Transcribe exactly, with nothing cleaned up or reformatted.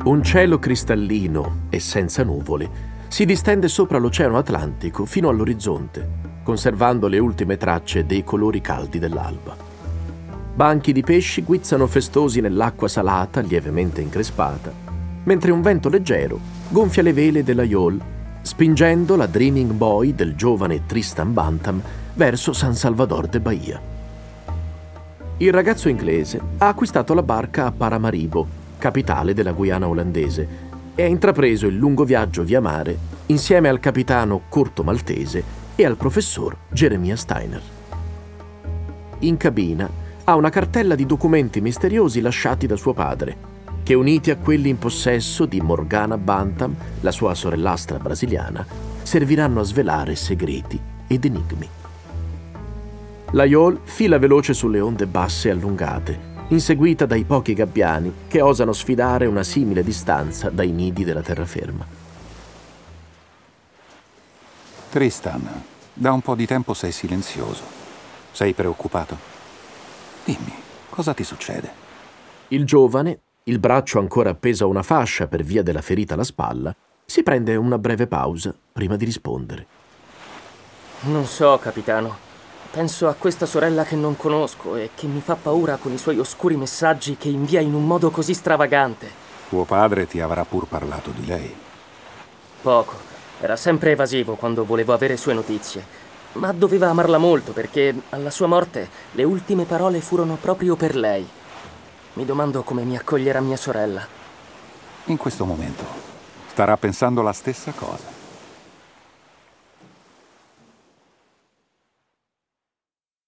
Un cielo cristallino e senza nuvole si distende sopra l'Oceano Atlantico fino all'orizzonte, conservando le ultime tracce dei colori caldi dell'alba. Banchi di pesci guizzano festosi nell'acqua salata lievemente increspata, mentre un vento leggero gonfia le vele della yawl, spingendo la Dreaming Boy del giovane Tristan Bantam verso San Salvador de Bahia. Il ragazzo inglese ha acquistato la barca a Paramaribo, capitale della Guyana olandese, e ha intrapreso il lungo viaggio via mare insieme al capitano Corto Maltese e al professor Jeremiah Steiner. In cabina ha una cartella di documenti misteriosi lasciati da suo padre, che uniti a quelli in possesso di Morgana Bantam, la sua sorellastra brasiliana, serviranno a svelare segreti ed enigmi. La yawl fila veloce sulle onde basse e allungate, inseguita dai pochi gabbiani che osano sfidare una simile distanza dai nidi della terraferma. Tristan, da un po' di tempo sei silenzioso. Sei preoccupato? Dimmi, cosa ti succede? Il giovane, il braccio ancora appeso a una fascia per via della ferita alla spalla, si prende una breve pausa prima di rispondere. Non so, capitano. Penso a questa sorella che non conosco e che mi fa paura con i suoi oscuri messaggi che invia in un modo così stravagante. Tuo padre ti avrà pur parlato di lei. Poco. Era sempre evasivo quando volevo avere sue notizie. Ma doveva amarla molto perché alla sua morte le ultime parole furono proprio per lei. Mi domando come mi accoglierà mia sorella. In questo momento starà pensando la stessa cosa.